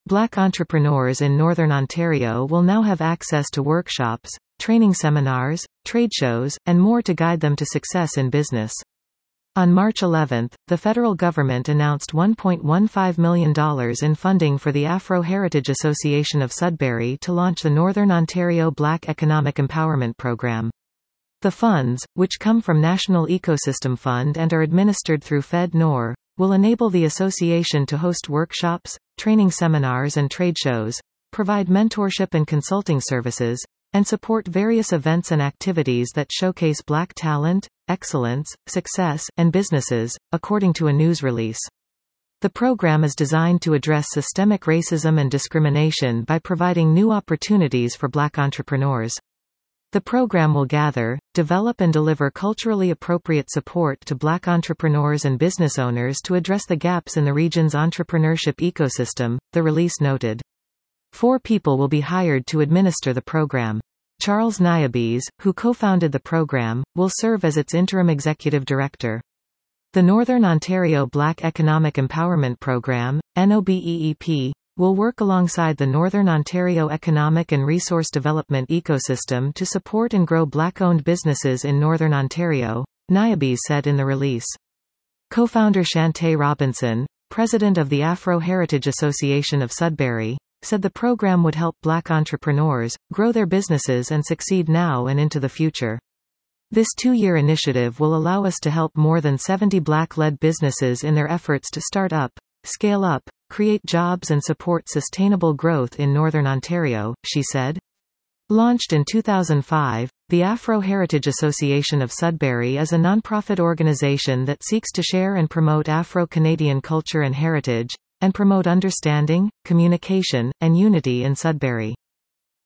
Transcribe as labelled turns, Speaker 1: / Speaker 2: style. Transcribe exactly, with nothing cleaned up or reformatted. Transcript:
Speaker 1: Black entrepreneurs in Northern Ontario will now have access to workshops, training seminars, trade shows, and more to guide them to success in business. On March eleventh, the federal government announced one point one five million dollars in funding for the Afro Heritage Association of Sudbury to launch the Northern Ontario Black Economic Empowerment Program. The funds, which come from National Ecosystem Fund and are administered through Fed Nor, will enable the association to host workshops, training seminars and trade shows, provide mentorship and consulting services, and support various events and activities that showcase Black talent, excellence, success, and businesses, according to a news release. The program is designed to address systemic racism and discrimination by providing new opportunities for Black entrepreneurs. The program will gather, develop and deliver culturally appropriate support to Black entrepreneurs and business owners to address the gaps in the region's entrepreneurship ecosystem, the release noted. Four people will be hired to administer the program. Charles Niabiz, who co-founded the program, will serve as its interim executive director. The Northern Ontario Black Economic Empowerment Program, N O B E E P, will work alongside the Northern Ontario economic and resource development ecosystem to support and grow Black-owned businesses in Northern Ontario, Niabiz said in the release. Co-founder Shantae Robinson, president of the Afro Heritage Association of Sudbury, said the program would help Black entrepreneurs grow their businesses and succeed now and into the future. This two-year initiative will allow us to help more than seventy Black-led businesses in their efforts to start up, scale up, create jobs and support sustainable growth in Northern Ontario, she said. Launched in two thousand five, the Afro Heritage Association of Sudbury is a nonprofit organization that seeks to share and promote Afro-Canadian culture and heritage, and promote understanding, communication, and unity in Sudbury.